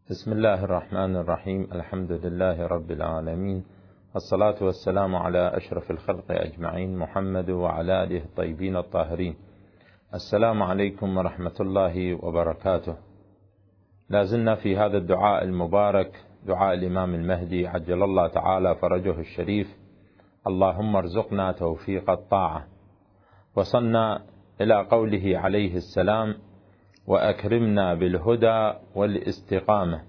بسم الله الرحمن الرحيم. الحمد لله رب العالمين، الصلاة والسلام على أشرف الخلق أجمعين، محمد وعلى آله الطيبين الطاهرين. السلام عليكم ورحمة الله وبركاته. لازلنا في هذا الدعاء المبارك، دعاء الإمام المهدي عجل الله تعالى فرجه الشريف: اللهم ارزقنا توفيق الطاعة. وصلنا إلى قوله عليه السلام: وأكرمنا بالهدى والاستقامة.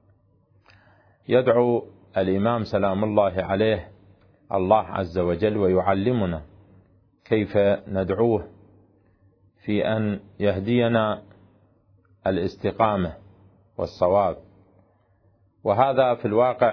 يدعو الإمام سلام الله عليه الله عز وجل ويعلمنا كيف ندعوه في أن يهدينا الاستقامة والصواب، وهذا في الواقع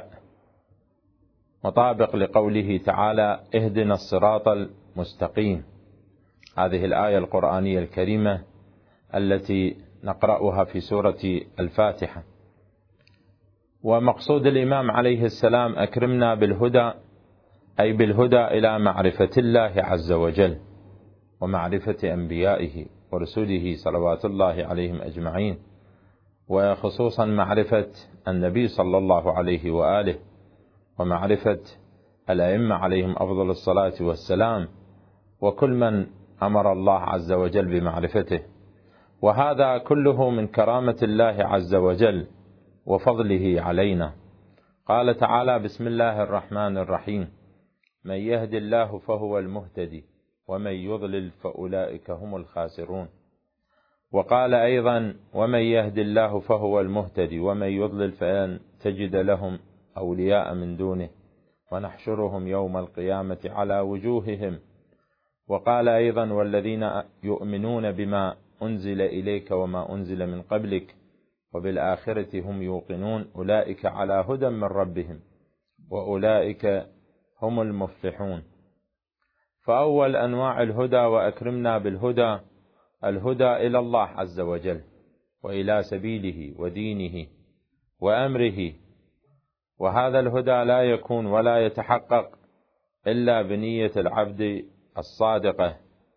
مطابق لقوله تعالى: اهدنا الصراط المستقيم. هذه الآية القرآنية الكريمة التي نقرأها في سورة الفاتحة. ومقصود الإمام عليه السلام أكرمنا بالهدى، أي بالهدى إلى معرفة الله عز وجل ومعرفة أنبيائه ورسوله صلوات الله عليهم أجمعين، وخصوصا معرفة النبي صلى الله عليه وآله ومعرفة الأئمة عليهم أفضل الصلاة والسلام، وكل من أمر الله عز وجل بمعرفته. وهذا كله من كرامة الله عز وجل وفضله علينا. قال تعالى: بسم الله الرحمن الرحيم: من يهد الله فهو المهتدي ومن يضلل فأولئك هم الخاسرون. وقال أيضا: ومن يهد الله فهو المهتدي ومن يضلل فلن تجد لهم أولياء من دونه ونحشرهم يوم القيامة على وجوههم. وقال أيضا: والذين يؤمنون بما أنزل إليك وما أنزل من قبلك وبالآخرة هم يوقنون أولئك على هدى من ربهم وأولئك هم المفلحون. فأول أنواع الهدى وأكرمنا بالهدى الهدى إلى الله عز وجل وإلى سبيله ودينه وأمره، وهذا الهدى لا يكون ولا يتحقق إلا بنية العبد الصادقة.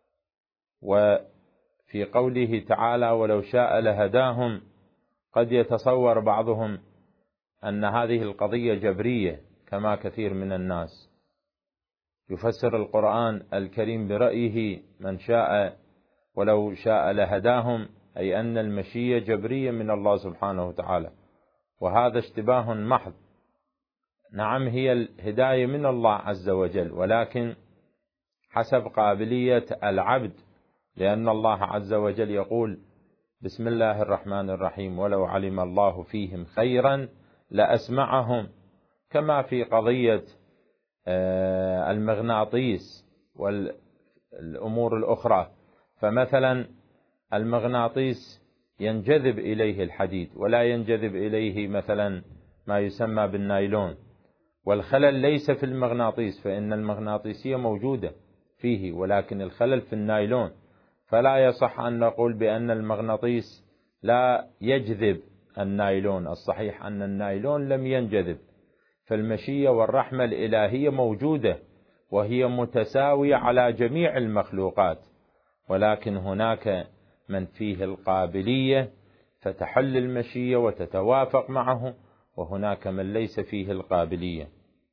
وفي قوله تعالى: ولو شاء لهداهم، قد يتصور بعضهم أن هذه القضية جبرية كما كثير من الناس يفسر القرآن الكريم برأيه من شاء ولو شاء لهداهم، أي أن المشيئة جبرية من الله سبحانه وتعالى، وهذا اشتباه محض. نعم، هي الهداية من الله عز وجل، ولكن حسب قابلية العبد، لأن الله عز وجل يقول: بسم الله الرحمن الرحيم: ولو علم الله فيهم خيرا لأسمعهم، كما في قضية المغناطيس والأمور الأخرى. فمثلا المغناطيس ينجذب إليه الحديد ولا ينجذب إليه مثلا ما يسمى بالنايلون، والخلل ليس في المغناطيس، فإن المغناطيسية موجودة فيه، ولكن الخلل في النايلون. فلا يصح أن نقول بأن المغناطيس لا يجذب النايلون، الصحيح أن النايلون لم ينجذب. فالمشيئة والرحمة الإلهية موجودة وهي متساوية على جميع المخلوقات، ولكن هناك من فيه القابلية فتحل المشيئة وتتوافق معه، وهناك من ليس فيه القابلية.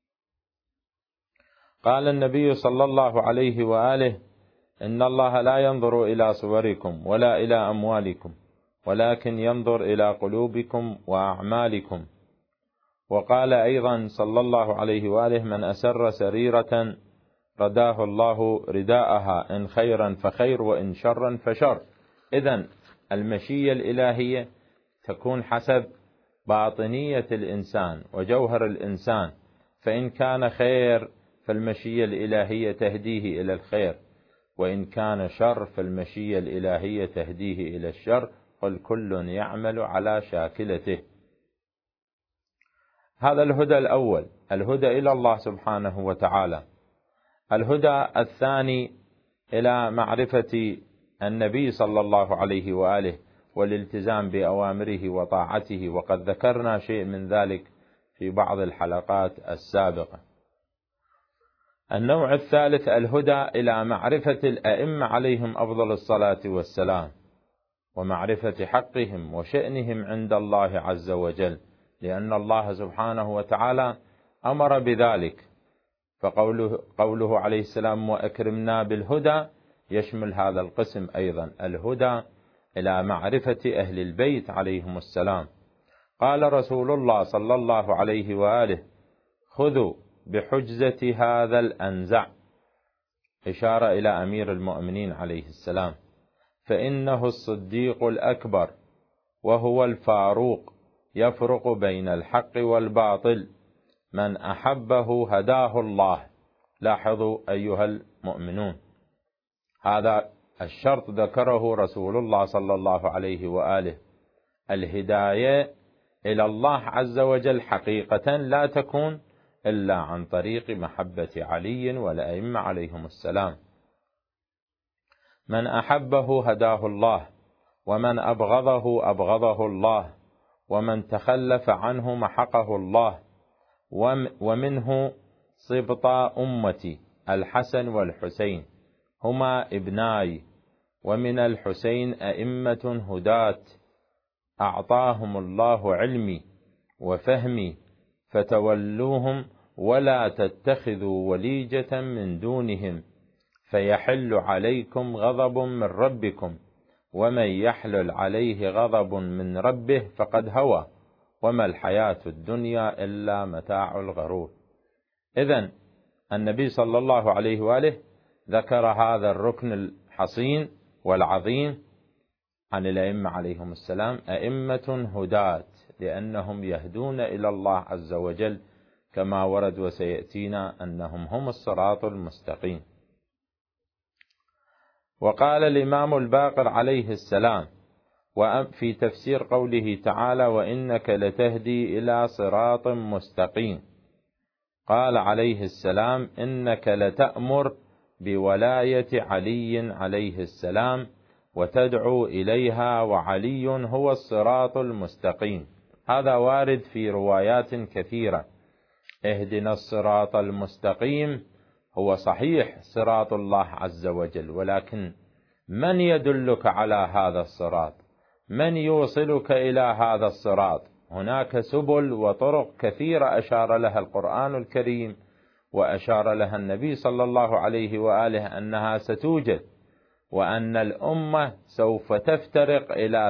قال النبي صلى الله عليه وآله: إن الله لا ينظر إلى صوركم ولا إلى أموالكم ولكن ينظر إلى قلوبكم وأعمالكم. وقال أيضا صلى الله عليه وآله: من أسر سريرة رداه الله رداءها، إن خيرا فخير وإن شرا فشر. إذن المشيئة الإلهية تكون حسب باطنية الإنسان وجوهر الإنسان، فإن كان خير فالمشيئة الإلهية تهديه إلى الخير، وإن كان شر فالمشيئة الإلهية تهديه إلى الشر، قل كل يعمل على شاكلته. هذا الهدى الأول، الهدى إلى الله سبحانه وتعالى. الهدى الثاني إلى معرفة النبي صلى الله عليه وآله والالتزام بأوامره وطاعته، وقد ذكرنا شيء من ذلك في بعض الحلقات السابقة. النوع الثالث الهدى إلى معرفة الأئمة عليهم أفضل الصلاة والسلام ومعرفة حقهم وشأنهم عند الله عز وجل، لأن الله سبحانه وتعالى أمر بذلك. فقوله عليه السلام وأكرمنا بالهدى يشمل هذا القسم أيضا، الهدى إلى معرفة أهل البيت عليهم السلام. قال رسول الله صلى الله عليه وآله خذوا بحجزة هذا الأنزع، إشارة إلى أمير المؤمنين عليه السلام، فإنه الصديق الأكبر وهو الفاروق، يفرق بين الحق والباطل، من أحبه هداه الله. لاحظوا أيها المؤمنون، هذا الشرط ذكره رسول الله صلى الله عليه وآله. الهداية إلى الله عز وجل حقيقة لا تكون إلا عن طريق محبة علي والأئمة عليهم السلام. من أحبه هداه الله، ومن أبغضه أبغضه الله، ومن تخلف عنه محقه الله. ومنه سبطا أمتي الحسن والحسين، هما ابناي، ومن الحسين أئمة هداة أعطاهم الله علمي وفهمي، فتولوهم ولا تتخذوا وليجة من دونهم، فيحل عليكم غضب من ربكم، ومن يحلل عليه غضب من ربه فقد هوى، وما الحياة الدنيا إلا متاع الغرور. إذن النبي صلى الله عليه وآله ذكر هذا الركن الحصين والعظيم عن الأئمة عليهم السلام، أئمة هداة، لأنهم يهدون إلى الله عز وجل كما ورد وسيأتينا أنهم هم الصراط المستقيم. وقال الإمام الباقر عليه السلام في تفسير قوله تعالى وإنك لتهدي إلى صراط مستقيم، قال عليه السلام إنك لتأمر بولاية علي عليه السلام وتدعو إليها، وعلي هو الصراط المستقيم. هذا وارد في روايات كثيرة. اهدنا الصراط المستقيم هو صحيح صراط الله عز وجل، ولكن من يدلك على هذا الصراط؟ من يوصلك إلى هذا الصراط؟ هناك سبل وطرق كثيرة أشار لها القرآن الكريم وأشار لها النبي صلى الله عليه وآله أنها ستوجد، وأن الأمة سوف تفترق إلى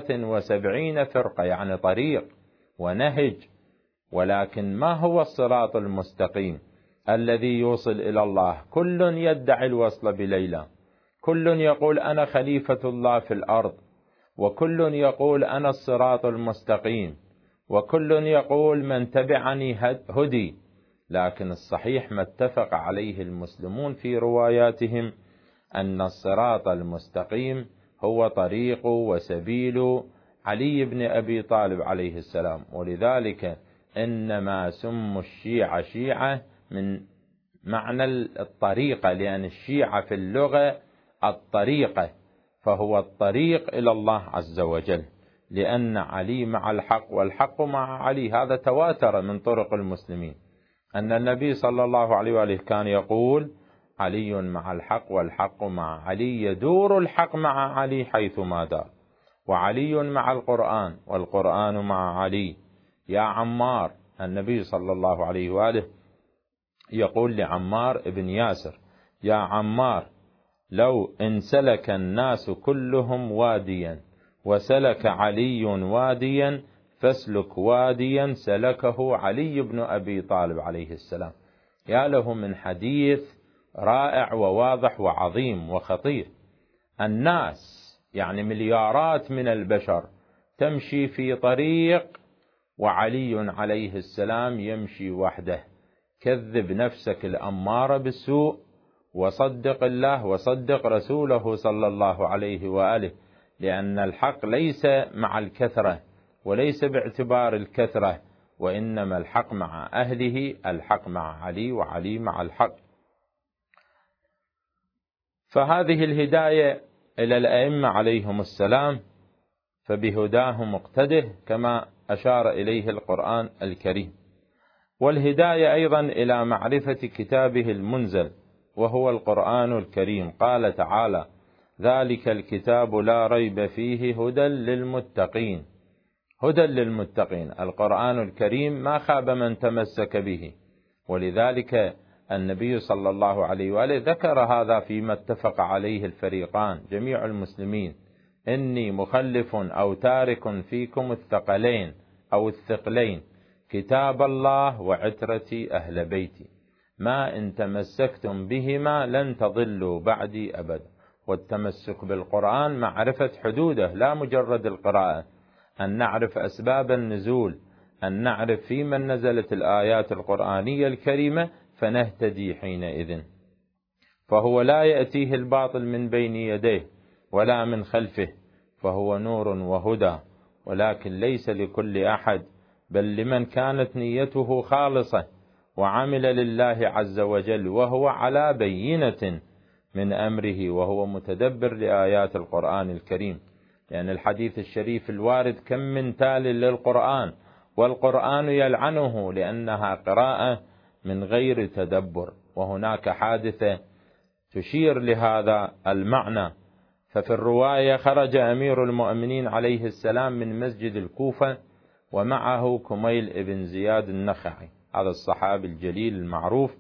73 فرقة، يعني طريق ونهج. ولكن ما هو الصراط المستقيم الذي يوصل إلى الله؟ كل يدعي الوصل بليلى، كل يقول أنا خليفة الله في الأرض، وكل يقول أنا الصراط المستقيم، وكل يقول من تبعني هدي. لكن الصحيح ما اتفق عليه المسلمون في رواياتهم أن الصراط المستقيم هو طريق وسبيل علي بن أبي طالب عليه السلام. ولذلك إنما سموا الشيعة شيعة من معنى الطريقة، لأن الشيعة في اللغة الطريقة، فهو الطريق إلى الله عز وجل، لأن علي مع الحق والحق مع علي. هذا تواتر من طرق المسلمين أن النبي صلى الله عليه وآله كان يقول علي مع الحق والحق مع علي، يدور الحق مع علي حيثما دار، وعلي مع القرآن والقرآن مع علي. يا عمار، النبي صلى الله عليه وآله يقول لعمار بن ياسر يا عمار لو انسلك الناس كلهم واديا وسلك علي واديا فاسلك واديا سلكه علي بن أبي طالب عليه السلام. يا له من حديث رائع وواضح وعظيم وخطير. الناس يعني مليارات من البشر تمشي في طريق، وعلي عليه السلام يمشي وحده. كذب نفسك الأمارة بالسوء، وصدق الله وصدق رسوله صلى الله عليه وآله، لأن الحق ليس مع الكثرة وليس باعتبار الكثرة، وإنما الحق مع أهله، الحق مع علي وعلي مع الحق. فهذه الهداية إلى الأئمة عليهم السلام، فبهداهم مقتده كما أشار إليه القرآن الكريم. والهداية أيضا إلى معرفة كتابه المنزل وهو القرآن الكريم. قال تعالى ذلك الكتاب لا ريب فيه هدى للمتقين. هدى للمتقين، القرآن الكريم ما خاب من تمسك به، ولذلك النبي صلى الله عليه وآله ذكر هذا فيما اتفق عليه الفريقان جميع المسلمين: إني مخلف أو تارك فيكم الثقلين أو الثقلين، كتاب الله وعترتي أهل بيتي، ما إن تمسكتم بهما لن تضلوا بعدي أبدا. والتمسك بالقرآن معرفة حدوده، لا مجرد القراءة، أن نعرف أسباب النزول، أن نعرف في من نزلت الآيات القرآنية الكريمة فنهتدي حينئذ. فهو لا يأتيه الباطل من بين يديه ولا من خلفه، فهو نور وهدى، ولكن ليس لكل أحد، بل لمن كانت نيته خالصة وعمل لله عز وجل وهو على بينة من أمره وهو متدبر لآيات القرآن الكريم. لأن الحديث الشريف الوارد: كم من تال للقرآن والقرآن يلعنه، لأنها قراءة من غير تدبر. وهناك حادثة تشير لهذا المعنى. ففي الرواية: خرج أمير المؤمنين عليه السلام من مسجد الكوفة ومعه كميل بن زياد النخعي، هذا الصحابي الجليل المعروف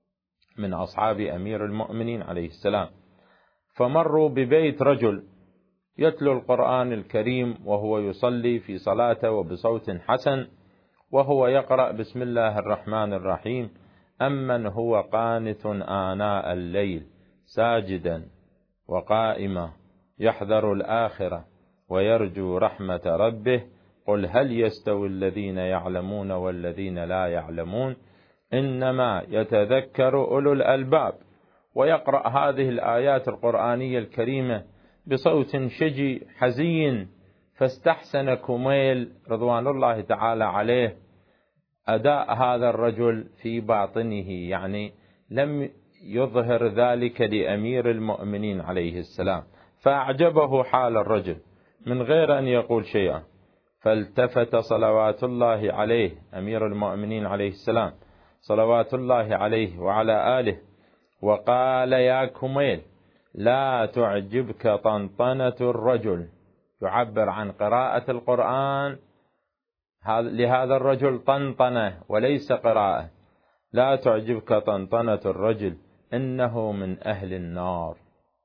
من أصحاب أمير المؤمنين عليه السلام. فمروا ببيت رجل يتلو القرآن الكريم وهو يصلي في صلاته وبصوت حسن، وهو يقرأ: بسم الله الرحمن الرحيم، أمن هو قانت آناء الليل ساجدا وقائما يحذر الآخرة ويرجو رحمة ربه، قل هل يستوي الذين يعلمون والذين لا يعلمون، إنما يتذكر أولو الألباب. ويقرأ هذه الآيات القرآنية الكريمة بصوت شجي حزين. فاستحسن كميل رضوان الله تعالى عليه أداء هذا الرجل في باطنه، يعني لم يظهر ذلك لأمير المؤمنين عليه السلام، فأعجبه حال الرجل من غير أن يقول شيئا. فالتفت صلوات الله عليه أمير المؤمنين عليه السلام صلوات الله عليه وعلى آله وقال: يا كميل، لا تعجبك طنطنة الرجل. يعبر عن قراءة القرآن لهذا الرجل طنطنة وليس قراءة. لا تعجبك طنطنة الرجل، إنه من أهل النار،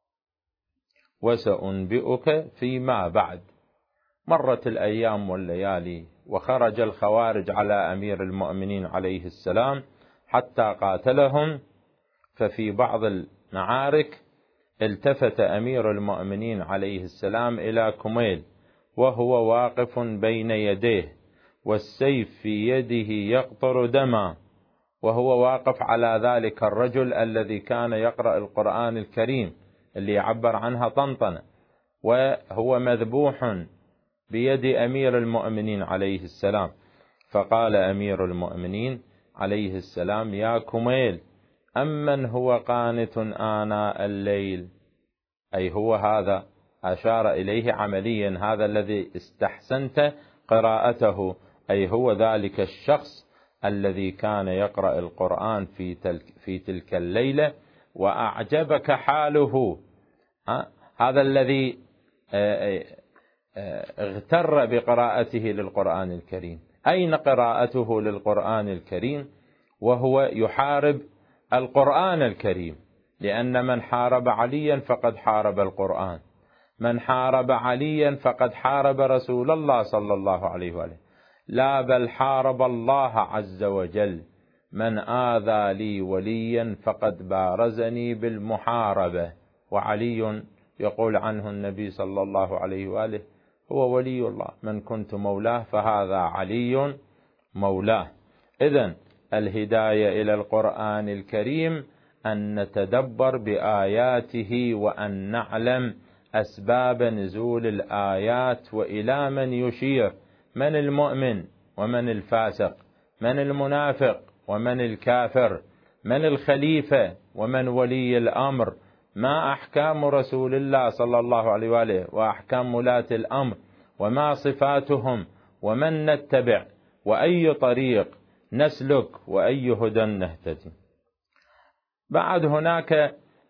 وسأنبئك فيما بعد. مرت الأيام والليالي، وخرج الخوارج على أمير المؤمنين عليه السلام حتى قاتلهم. ففي بعض المعارك التفت أمير المؤمنين عليه السلام إلى كميل وهو واقف بين يديه والسيف في يده يقطر دما، وهو واقف على ذلك الرجل الذي كان يقرأ القرآن الكريم اللي يعبر عنها طنطنة، وهو مذبوح بيد أمير المؤمنين عليه السلام. فقال أمير المؤمنين عليه السلام: يا كميل، أمن هو قانت آناء الليل، أي هو هذا، أشار إليه عمليا، هذا الذي استحسنت قراءته، أي هو ذلك الشخص الذي كان يقرأ القرآن في تلك الليلة وأعجبك حاله، هذا الذي اغتر بقراءته للقرآن الكريم. أين قراءته للقرآن الكريم وهو يحارب القرآن الكريم؟ لأن من حارب عليا فقد حارب القرآن، من حارب عليا فقد حارب رسول الله صلى الله عليه وآله، لا بل حارب الله عز وجل. من آذى لي وليا فقد بارزني بالمحاربة. وعلي يقول عنه النبي صلى الله عليه وآله: هو ولي الله، من كنت مولاه فهذا علي مولاه. إذن الهداية إلى القرآن الكريم أن نتدبر بآياته، وأن نعلم أسباب نزول الآيات وإلى من يشير، من المؤمن ومن الفاسق، من المنافق ومن الكافر، من الخليفة ومن ولي الأمر، ما أحكام رسول الله صلى الله عليه وآله وأحكام ولاة الأمر، وما صفاتهم، ومن نتبع، وأي طريق نسلك، وأي هدى نهتدي. بعد هناك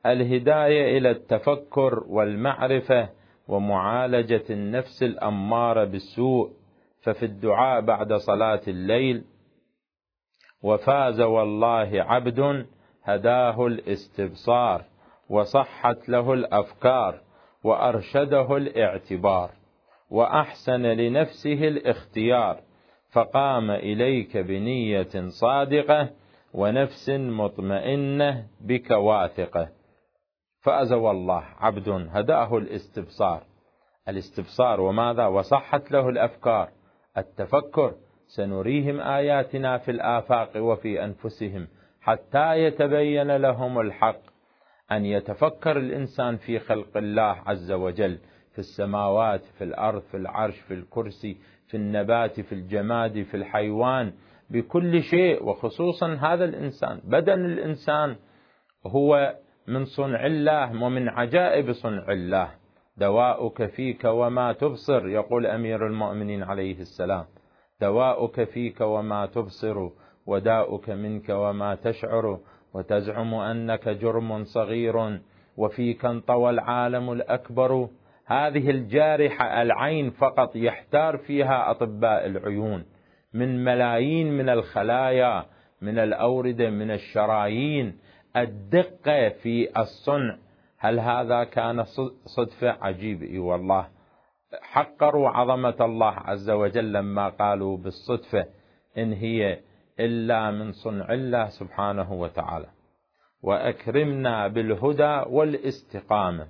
الهداية إلى التفكر والمعرفة ومعالجة النفس الأمارة بالسوء. ففي الدعاء بعد صلاة الليل: وفاز والله عبد هداه الاستبصار وصحت له الأفكار وأرشده الاعتبار وأحسن لنفسه الاختيار فقام إليك بنية صادقة ونفس مطمئنة بك واثقة. فاز والله عبد هداه الاستبصار. الاستبصار وماذا؟ وصحت له الأفكار، التفكر. سنريهم آياتنا في الآفاق وفي أنفسهم حتى يتبين لهم الحق. أن يتفكر الإنسان في خلق الله عز وجل، في السماوات، في الأرض، في العرش، في الكرسي، في النبات، في الجماد، في الحيوان، بكل شيء، وخصوصا هذا الإنسان. بدن الإنسان هو من صنع الله ومن عجائب صنع الله. دواؤك فيك وما تبصر، يقول أمير المؤمنين عليه السلام: دواؤك فيك وما تبصر وداؤك منك وما تشعر وتزعم أنك جرم صغير وفيك انطوى العالم الأكبر. هذه الجارحة العين فقط يحتار فيها أطباء العيون من ملايين من الخلايا، من الأوردة، من الشرايين، الدقة في الصنع. هل هذا كان صدفة؟ عجيب. إي والله، حقروا عظمة الله عز وجل لما قالوا بالصدفة إن هي إلا من صنع الله سبحانه وتعالى. وأكرمنا بالهدى والاستقامة.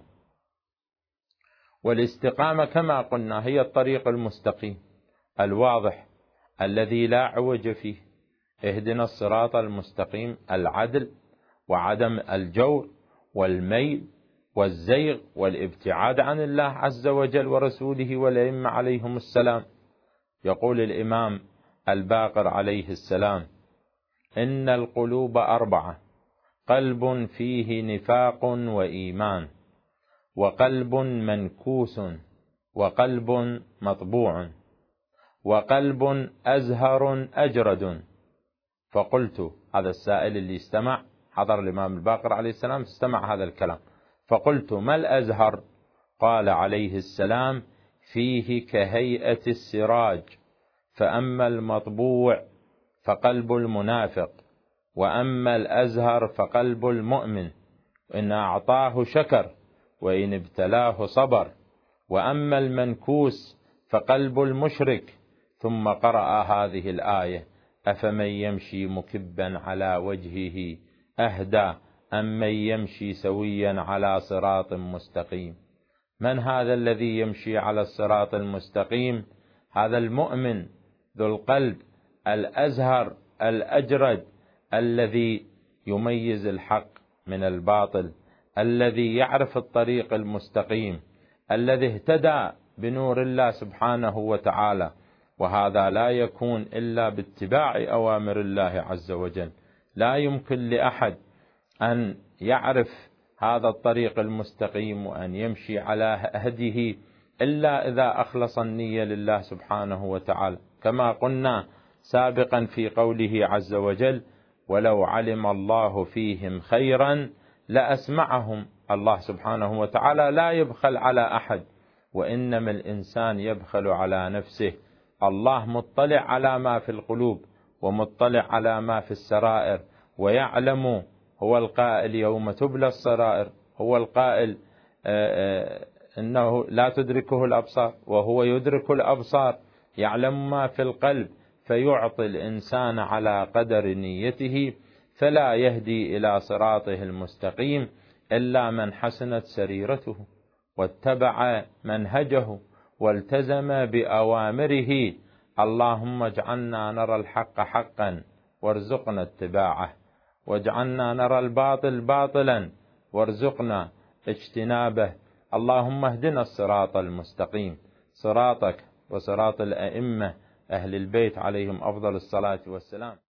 والاستقامة كما قلنا هي الطريق المستقيم الواضح الذي لا عوج فيه. اهدنا الصراط المستقيم، العدل وعدم الجور والميل والزيغ والابتعاد عن الله عز وجل ورسوله والأئمة عليهم السلام. يقول الإمام الباقر عليه السلام: إن القلوب 4: قلب فيه نفاق وإيمان، وقلب منكوس، وقلب مطبوع، وقلب أزهر أجرد. فقلت، هذا السائل اللي استمع حضر الإمام الباقر عليه السلام استمع هذا الكلام، فقلت: ما الأزهر؟ قال عليه السلام: فيه كهيئة السراج، فأما المطبوع فقلب المنافق، وأما الأزهر فقلب المؤمن، إن أعطاه شكر وإن ابتلاه صبر، وأما المنكوس فقلب المشرك. ثم قرأ هذه الآية: أفمن يمشي مكبا على وجهه أهدى أم من يمشي سويا على صراط مستقيم. من هذا الذي يمشي على الصراط المستقيم؟ هذا المؤمن ذو القلب الأزهر الأجرد، الذي يميز الحق من الباطل، الذي يعرف الطريق المستقيم، الذي اهتدى بنور الله سبحانه وتعالى. وهذا لا يكون إلا باتباع أوامر الله عز وجل. لا يمكن لأحد أن يعرف هذا الطريق المستقيم وأن يمشي على هديه إلا إذا أخلص النية لله سبحانه وتعالى، كما قلنا سابقا في قوله عز وجل: ولو علم الله فيهم خيرا لأسمعهم. الله سبحانه وتعالى لا يبخل على أحد، وإنما الإنسان يبخل على نفسه. الله مطلع على ما في القلوب ومطلع على ما في السرائر، ويعلم. هو القائل: يوم تبلى السرائر. هو القائل إنه لا تدركه الأبصار وهو يدرك الأبصار، يعلم ما في القلب، فيعطي الإنسان على قدر نيته، فلا يهدي إلى صراطه المستقيم إلا من حسنت سريرته واتبع منهجه والتزم بأوامره. اللهم اجعلنا نرى الحق حقا وارزقنا اتباعه، واجعلنا نرى الباطل باطلا وارزقنا اجتنابه. اللهم اهدنا الصراط المستقيم، صراطك وصراط الأئمة أهل البيت عليهم أفضل الصلاة والسلام.